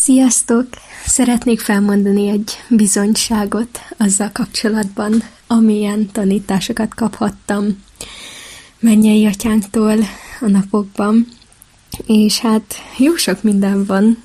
Sziasztok! Szeretnék felmondani egy bizonyságot azzal kapcsolatban, amilyen tanításokat kaphattam mennyei atyánktól a napokban. És hát jó sok minden van.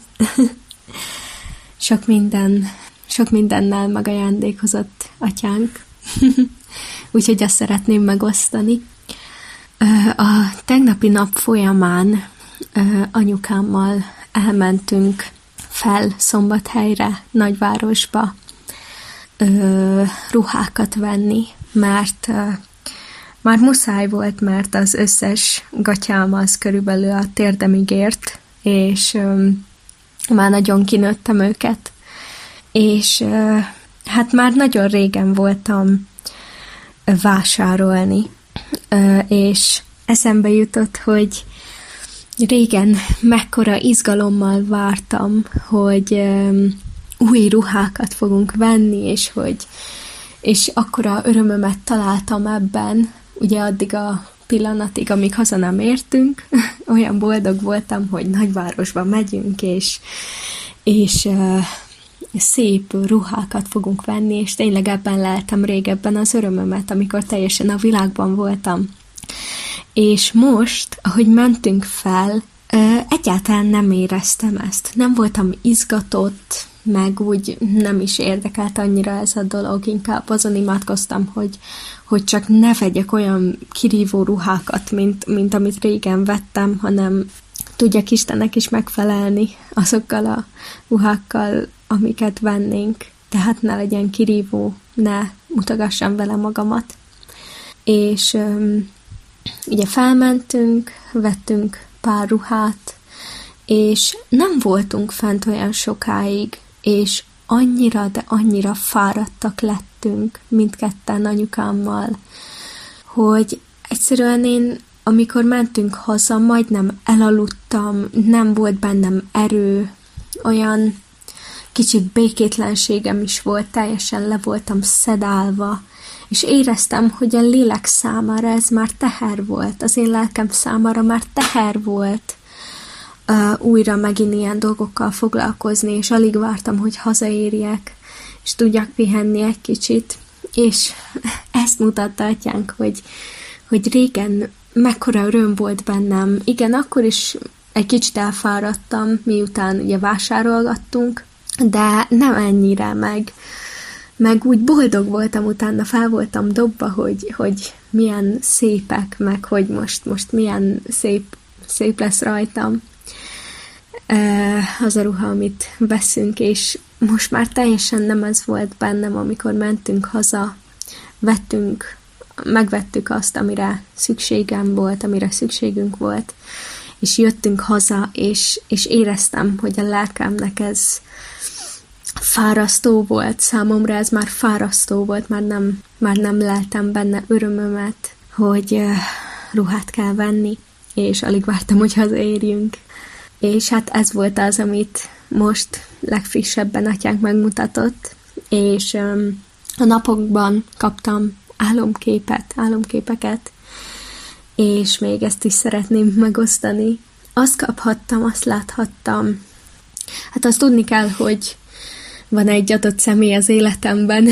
sok mindennel megajándékozott atyánk. Úgyhogy azt szeretném megosztani. A tegnapi nap folyamán anyukámmal elmentünk fel Szombathelyre, nagyvárosba ruhákat venni, mert már muszáj volt, mert az összes gatyám az körülbelül a térdemig ért, és már nagyon kinőttem őket. És hát már nagyon régen voltam vásárolni, és eszembe jutott, hogy régen mekkora izgalommal vártam, hogy új ruhákat fogunk venni, és akkora örömömet találtam ebben, ugye addig a pillanatig, amíg haza nem értünk, olyan boldog voltam, hogy nagyvárosba megyünk, és szép ruhákat fogunk venni, és tényleg ebben leltem régebben az örömömet, amikor teljesen a világban voltam. És most, ahogy mentünk fel, egyáltalán nem éreztem ezt. Nem voltam izgatott, meg úgy nem is érdekelt annyira ez a dolog, inkább azon imádkoztam, hogy csak ne vegyek olyan kirívó ruhákat, mint amit régen vettem, hanem tudjak Istennek is megfelelni azokkal a ruhákkal, amiket vennénk. Tehát ne legyen kirívó, ne mutogassam vele magamat. És ugye felmentünk, vettünk pár ruhát, és nem voltunk fent olyan sokáig, és annyira, de annyira fáradtak lettünk mindketten anyukámmal, hogy egyszerűen én, amikor mentünk haza, majdnem elaludtam, nem volt bennem erő, olyan kicsit békétlenségem is volt, teljesen le voltam szedálva, és éreztem, hogy a lélek számára ez már teher volt, az én lelkem számára már teher volt újra megint ilyen dolgokkal foglalkozni, és alig vártam, hogy hazaérjek, és tudjak pihenni egy kicsit, és ezt mutatta atyánk, hogy régen mekkora öröm volt bennem. Igen, akkor is egy kicsit elfáradtam, miután ugye vásárolgattunk, de nem ennyire, meg úgy boldog voltam, utána fel voltam dobva, hogy milyen szépek, meg hogy most milyen szép lesz rajtam az a ruha, amit veszünk, és most már teljesen nem ez volt bennem, amikor mentünk haza, megvettük azt, amire szükségem volt, amire szükségünk volt, és jöttünk haza, és éreztem, hogy a lelkemnek ez fárasztó volt, számomra ez már fárasztó volt, már nem leltem benne örömömet, hogy ruhát kell venni, és alig vártam, hogy hazaérjünk. És hát ez volt az, amit most legfrissebben atyánk megmutatott, és a napokban kaptam álomképeket, és még ezt is szeretném megosztani. Azt kaphattam, azt láthattam. Hát azt tudni kell, hogy van egy adott személy az életemben,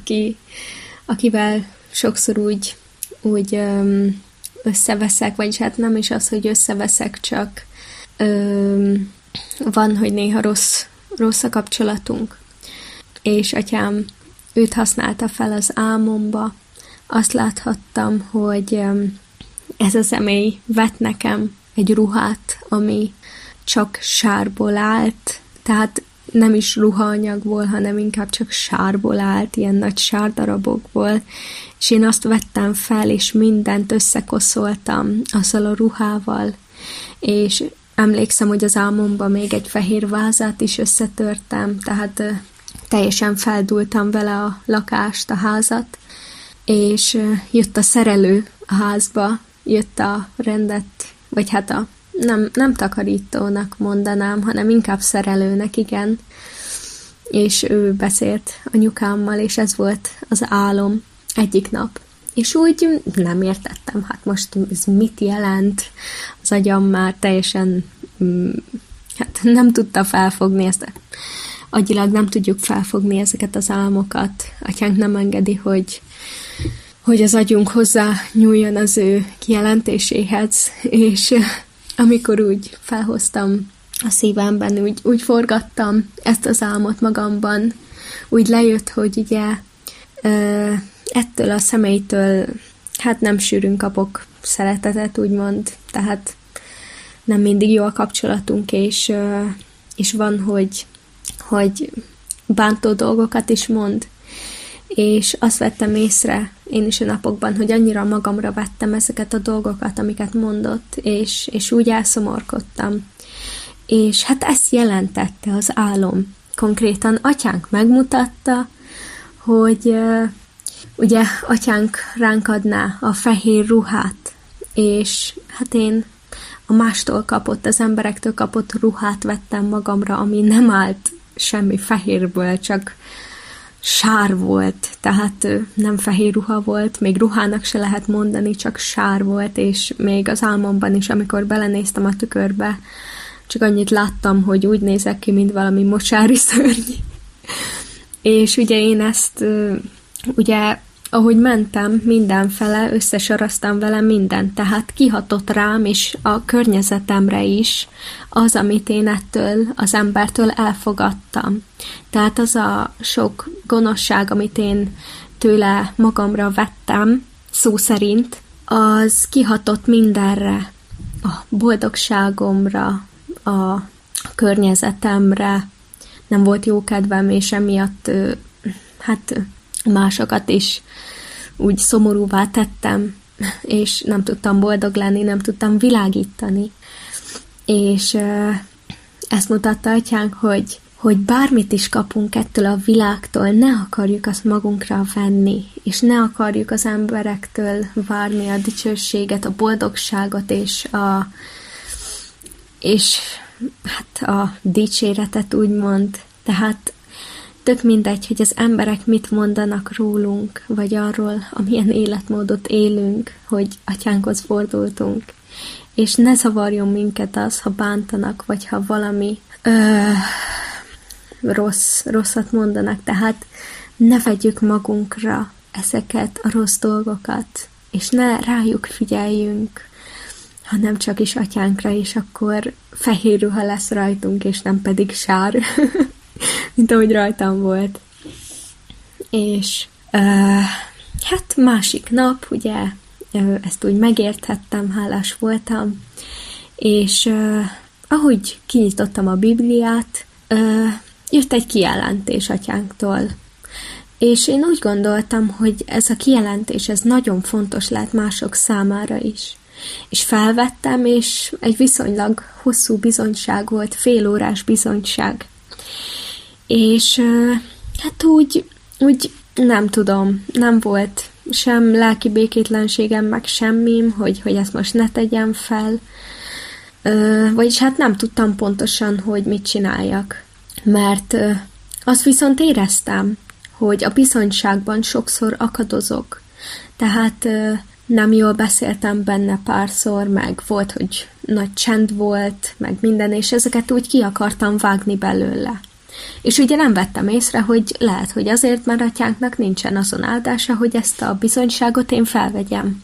akivel sokszor úgy összeveszek, vagyis hát nem is az, hogy összeveszek, csak van, hogy néha rossz a kapcsolatunk. És atyám őt használta fel az álmomba. Azt láthattam, hogy ez a személy vett nekem egy ruhát, ami csak sárból állt, tehát nem is ruhaanyagból, hanem inkább csak sárból állt, ilyen nagy sárdarabokból, és én azt vettem fel, és mindent összekoszoltam azzal a ruhával, és emlékszem, hogy az álmomban még egy fehér vázát is összetörtem, tehát teljesen feldúltam vele a lakást, a házat, és jött a szerelő a házba, jött a rendet, vagy hát nem takarítónak mondanám, hanem inkább szerelőnek, igen. És ő beszélt anyukámmal, és ez volt az álom egyik nap. És úgy nem értettem, hát most ez mit jelent? Az agyam már teljesen hát nem tudta felfogni ezt. Agyilag nem tudjuk felfogni ezeket az álmokat. Atyánk nem engedi, hogy az agyunk hozzá nyúljon az ő kijelentéséhez, és amikor úgy felhoztam a szívemben, úgy forgattam ezt az álmot magamban, úgy lejött, hogy ugye ettől a személytől hát nem sűrűn kapok szeretetet, úgymond, tehát nem mindig jó a kapcsolatunk, és van, hogy bántó dolgokat is mond, és azt vettem észre én is a napokban, hogy annyira magamra vettem ezeket a dolgokat, amiket mondott, és úgy elszomorkodtam. És hát ezt jelentette az álom. Konkrétan atyánk megmutatta, hogy ugye atyánk ránk adná a fehér ruhát, és hát én a mástól kapott, az emberektől kapott ruhát vettem magamra, ami nem állt semmi fehérből, csak sár volt, tehát nem fehér ruha volt, még ruhának se lehet mondani, csak sár volt, és még az álmomban is, amikor belenéztem a tükörbe, csak annyit láttam, hogy úgy nézek ki, mint valami mocsári szörny. És ugye én ezt, ugye, ahogy mentem mindenfele, összesaraztam vele mindent, tehát kihatott rám és a környezetemre is az, amit én ettől az embertől elfogadtam. Tehát az a sok gonoszság, amit én tőle magamra vettem, szó szerint, az kihatott mindenre, a boldogságomra, a környezetemre, nem volt jó kedvem, és emiatt hát másokat is úgy szomorúvá tettem, és nem tudtam boldog lenni, nem tudtam világítani. És ezt mutatta atyánk, hogy bármit is kapunk ettől a világtól, ne akarjuk azt magunkra venni, és ne akarjuk az emberektől várni a dicsőséget, a boldogságot, és hát a dicséretet úgymond. Tehát tök mindegy, hogy az emberek mit mondanak rólunk, vagy arról, amilyen életmódot élünk, hogy atyánkhoz fordultunk. És ne zavarjon minket az, ha bántanak, vagy ha valami rosszat mondanak. Tehát ne vegyük magunkra ezeket a rossz dolgokat, és ne rájuk figyeljünk, hanem csak is atyánkra, és akkor fehér ruha lesz rajtunk, és nem pedig sár, mint ahogy rajtam volt. És hát másik nap, ugye, ezt úgy megérthettem, hálás voltam, és ahogy kinyitottam a Bibliát, jött egy kijelentés atyánktól. És én úgy gondoltam, hogy ez a kijelentés, ez nagyon fontos lehet mások számára is. És felvettem, és egy viszonylag hosszú bizonyság volt, félórás bizonyság. És hát úgy nem tudom, nem volt sem lelki békétlenségem, meg semmim, hogy ezt most ne tegyem fel. Vagyis hát nem tudtam pontosan, hogy mit csináljak. Mert azt viszont éreztem, hogy a bizonyságban sokszor akadozok. Tehát nem jól beszéltem benne párszor, meg volt, hogy nagy csend volt, meg minden, és ezeket úgy ki akartam vágni belőle. És ugye nem vettem észre, hogy lehet, hogy azért, mert atyánknak nincsen azon áldása, hogy ezt a bizonyságot én felvegyem.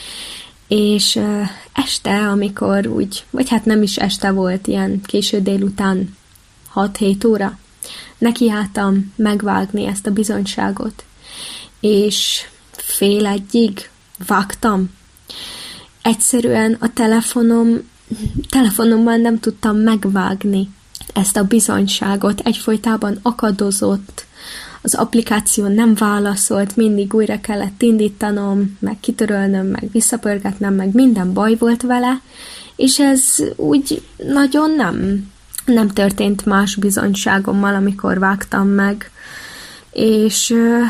És este, amikor úgy, vagy hát nem is este volt, ilyen késő délután 6-7 óra, nekiálltam megvágni ezt a bizonyságot. És 12:30 vágtam. Egyszerűen a telefonommal nem tudtam megvágni ezt a bizonyságot. Egyfolytában akadozott, az applikáció nem válaszolt, mindig újra kellett indítanom, meg kitörölnöm, meg visszapörgetnem, meg minden baj volt vele, és ez úgy nagyon nem történt más bizonyságommal, amikor vágtam meg, és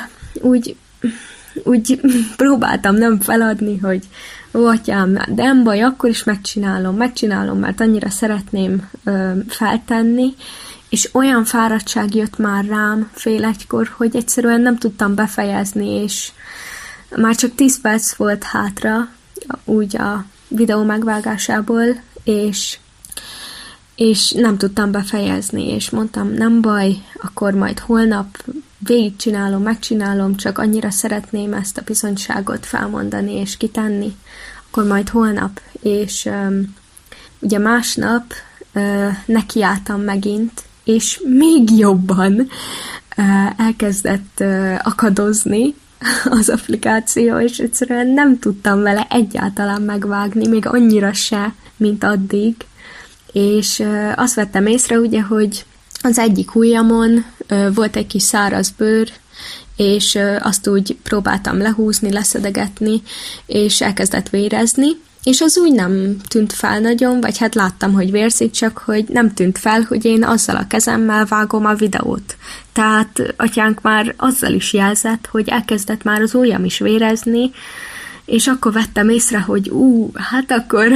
úgy próbáltam nem feladni, hogy atyám, de nem baj, akkor is megcsinálom, mert annyira szeretném feltenni, és olyan fáradtság jött már rám 12:30, hogy egyszerűen nem tudtam befejezni, és már csak 10 perc volt hátra úgy a videó megvágásából, és és nem tudtam befejezni, és mondtam, nem baj, akkor majd holnap végigcsinálom, megcsinálom, csak annyira szeretném ezt a bizonyságot felmondani és kitenni, akkor majd holnap. És ugye másnap nekiálltam megint, és még jobban elkezdett akadozni az applikáció, és egyszerűen nem tudtam vele egyáltalán megvágni, még annyira se, mint addig. És azt vettem észre, ugye, hogy az egyik ujjamon volt egy kis száraz bőr, és azt úgy próbáltam lehúzni, leszedegetni, és elkezdett vérezni, és az úgy nem tűnt fel nagyon, vagy hát láttam, hogy vérzik, csak hogy nem tűnt fel, hogy én azzal a kezemmel vágom a videót. Tehát atyánk már azzal is jelzett, hogy elkezdett már az ujjam is vérezni, és akkor vettem észre, hogy hát akkor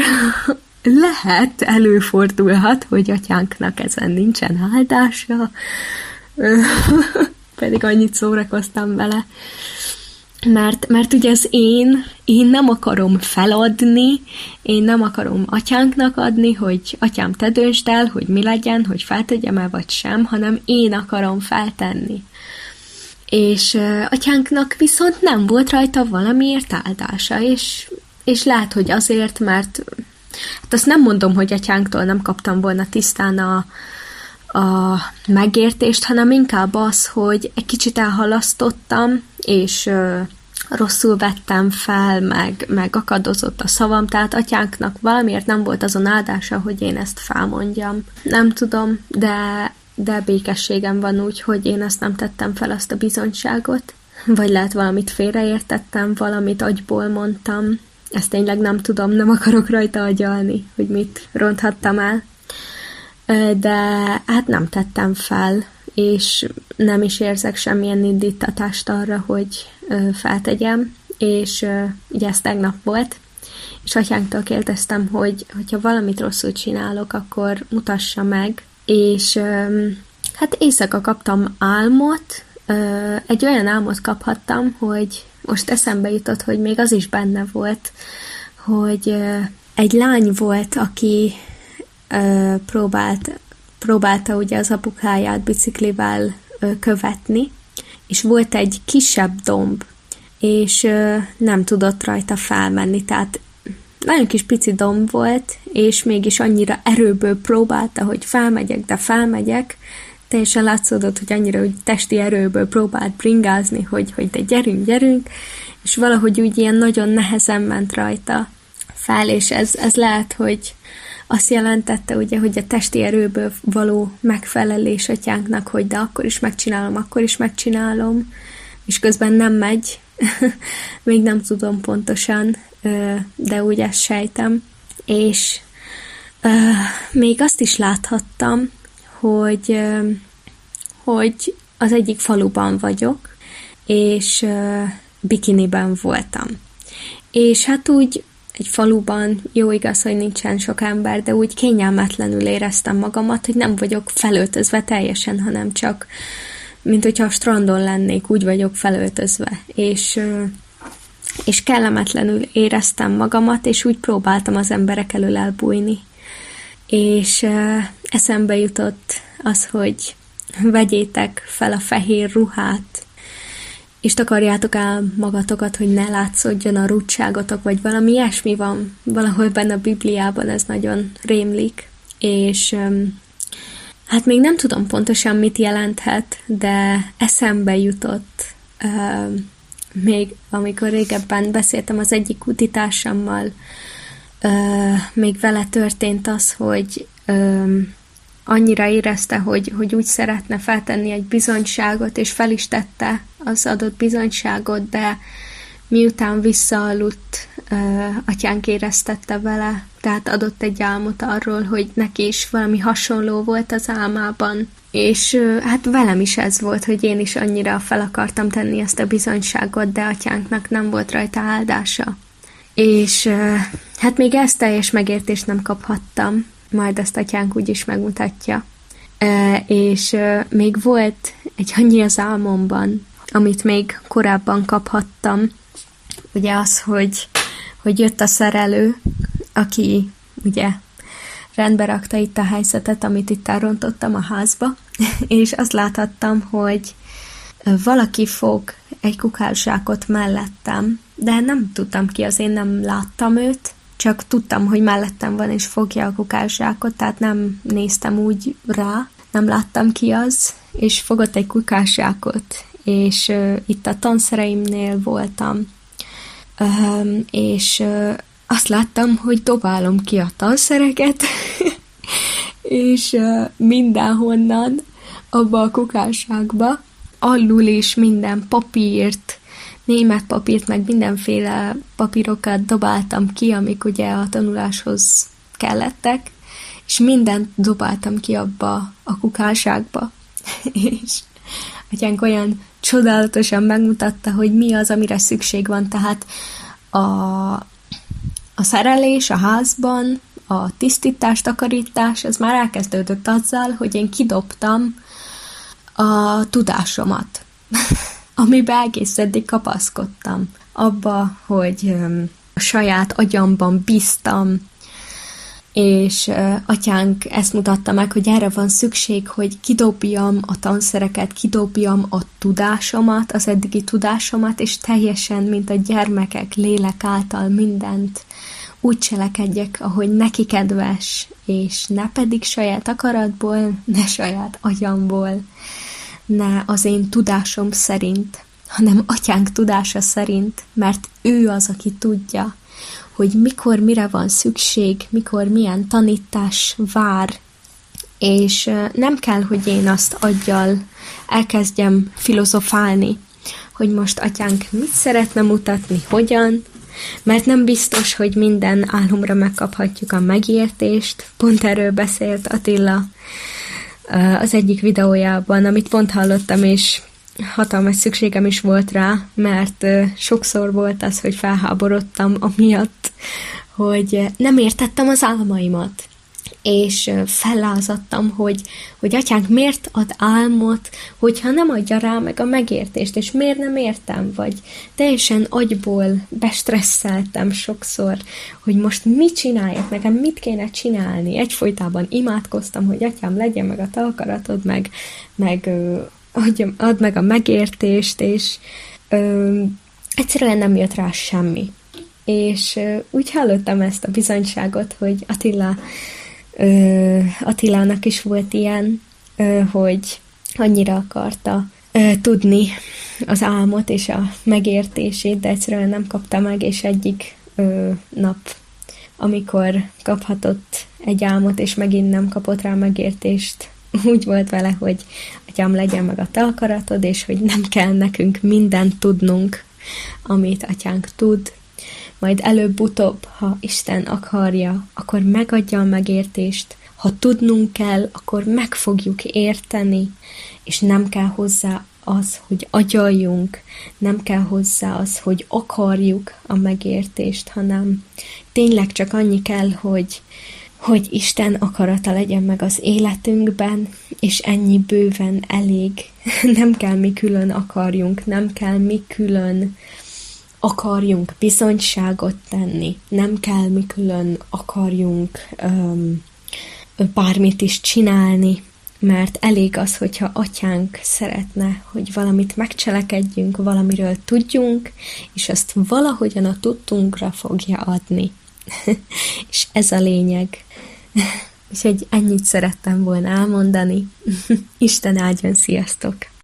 előfordulhat, hogy atyánknak ezen nincsen áldása, pedig annyit szórakoztam vele. Mert ugye az én nem akarom feladni, én nem akarom atyánknak adni, hogy atyám, te döntsd el, hogy mi legyen, hogy feltegyem-e vagy sem, hanem én akarom feltenni. És atyánknak viszont nem volt rajta valamiért áldása, és lehet, hogy azért, mert hát azt nem mondom, hogy atyánktól nem kaptam volna tisztán a megértést, hanem inkább az, hogy egy kicsit elhalasztottam, és rosszul vettem fel, meg akadozott a szavam, tehát atyánknak valamiért nem volt azon áldása, hogy én ezt felmondjam. Nem tudom, de békességem van úgy, hogy én ezt nem tettem fel, azt a bizonyságot, vagy lehet valamit félreértettem, valamit agyból mondtam. Ezt tényleg nem tudom, nem akarok rajta agyalni, hogy mit ronthattam el. De hát nem tettem fel, és nem is érzek semmilyen indítatást arra, hogy feltegyem, és ugye ez tegnap volt, és atyánktól kérdeztem, hogy ha valamit rosszul csinálok, akkor mutassa meg, és hát éjszaka kaptam álmot, egy olyan álmot kaphattam, hogy most eszembe jutott, hogy még az is benne volt, hogy egy lány volt, aki próbálta ugye az apukáját biciklivel követni, és volt egy kisebb domb, és nem tudott rajta felmenni, tehát nagyon kis pici domb volt, és mégis annyira erőből próbálta, hogy felmegyek, teljesen látszódott, hogy annyira hogy testi erőből próbált bringázni, hogy de gyerünk, és valahogy úgy ilyen nagyon nehezen ment rajta fel, és ez lehet, hogy azt jelentette, ugye, hogy a testi erőből való megfelelés atyánknak, hogy de akkor is megcsinálom, és közben nem megy, még nem tudom pontosan, de úgy ezt sejtem. És még azt is láthattam, hogy az egyik faluban vagyok, és bikiniben voltam. És hát úgy egy faluban, jó igaz, hogy nincsen sok ember, de úgy kényelmetlenül éreztem magamat, hogy nem vagyok felöltözve teljesen, hanem csak, mint hogyha a strandon lennék, úgy vagyok felöltözve. És kellemetlenül éreztem magamat, és úgy próbáltam az emberek elől elbújni. És eszembe jutott az, hogy vegyétek fel a fehér ruhát, és takarjátok el magatokat, hogy ne látszódjon a rúdságotok, vagy valami ilyesmi van valahol benne a Bibliában, ez nagyon rémlik, és hát még nem tudom pontosan, mit jelenthet, de eszembe jutott, még amikor régebben beszéltem az egyik útitársammal, még vele történt az, hogy annyira érezte, hogy úgy szeretne feltenni egy bizonyságot, és fel is tette az adott bizonyságot, de miután visszaaludt, atyánk éreztette vele, tehát adott egy álmot arról, hogy neki is valami hasonló volt az álmában. És hát velem is ez volt, hogy én is annyira fel akartam tenni ezt a bizonyságot, de atyánknak nem volt rajta áldása. És hát még ezt teljes megértést nem kaphattam, majd ezt atyánk úgyis megmutatja. És még volt egy annyi az álmomban, amit még korábban kaphattam, ugye az, hogy jött a szerelő, aki ugye rendbe rakta itt a helyzetet, amit itt elrontottam a házba, és azt láthattam, hogy valaki fog egy kukálzsákot mellettem, de nem tudtam ki, az én nem láttam őt, csak tudtam, hogy mellettem van, és fogja a kukálzsákot, tehát nem néztem úgy rá, nem láttam ki az, és fogott egy kukálzsákot, és itt a tanszereimnél voltam, és azt láttam, hogy dobálom ki a tanszereket, és mindenhonnan abba a kukálságba, alul is minden papírt, német papírt, meg mindenféle papírokat dobáltam ki, amik ugye a tanuláshoz kellettek, és mindent dobáltam ki abba a kukálságba. És atyánk olyan csodálatosan megmutatta, hogy mi az, amire szükség van, tehát a szerelés a házban, a tisztítás, takarítás, ez már elkezdődött azzal, hogy én kidobtam a tudásomat, amiben egész eddig kapaszkodtam. Abba, hogy a saját agyamban bíztam, és atyánk ezt mutatta meg, hogy erre van szükség, hogy kidobjam a tanszereket, kidobjam a tudásomat, az eddigi tudásomat, és teljesen, mint a gyermekek lélek által mindent úgy cselekedjek, ahogy neki kedves, és ne pedig saját akaratból, ne saját agyamból, ne az én tudásom szerint, hanem atyánk tudása szerint, mert ő az, aki tudja, hogy mikor mire van szükség, mikor milyen tanítás vár, és nem kell, hogy én azt aggyal elkezdjem filozofálni, hogy most atyánk mit szeretne mutatni, hogyan, mert nem biztos, hogy minden álomra megkaphatjuk a megértést. Pont erről beszélt Attila az egyik videójában, amit pont hallottam, és hatalmas szükségem is volt rá, mert sokszor volt az, hogy felháborodtam amiatt, hogy nem értettem az álmaimat, és fellázadtam, hogy atyánk miért ad álmot, hogyha nem adja rá meg a megértést, és miért nem értem, vagy teljesen agyból bestresszeltem sokszor, hogy most mit csináljak, nekem mit kéne csinálni. Egyfolytában imádkoztam, hogy atyám, legyen meg a te akaratod, meg add meg a megértést, és egyszerűen nem jött rá semmi. És úgy hallottam ezt a bizonyságot, hogy Attilának is volt ilyen, hogy annyira akarta tudni az álmot és a megértését, de egyszerűen nem kapta meg, és egyik nap, amikor kaphatott egy álmot, és megint nem kapott rá megértést, úgy volt vele, hogy atyám, legyen meg a te akaratod, és hogy nem kell nekünk mindent tudnunk, amit atyánk tud, majd előbb-utóbb, ha Isten akarja, akkor megadja a megértést, ha tudnunk kell, akkor meg fogjuk érteni, és nem kell hozzá az, hogy agyaljunk, nem kell hozzá az, hogy akarjuk a megértést, hanem tényleg csak annyi kell, hogy Isten akarata legyen meg az életünkben, és ennyi bőven elég. Nem kell mi külön akarjunk, nem kell mi külön akarjunk bizonyságot tenni, nem kell mi külön akarjunk bármit is csinálni, mert elég az, hogyha atyánk szeretne, hogy valamit megcselekedjünk, valamiről tudjunk, és azt valahogyan a tudtunkra fogja adni. És ez a lényeg. Úgyhogy ennyit szerettem volna elmondani. Isten áldjon, sziasztok!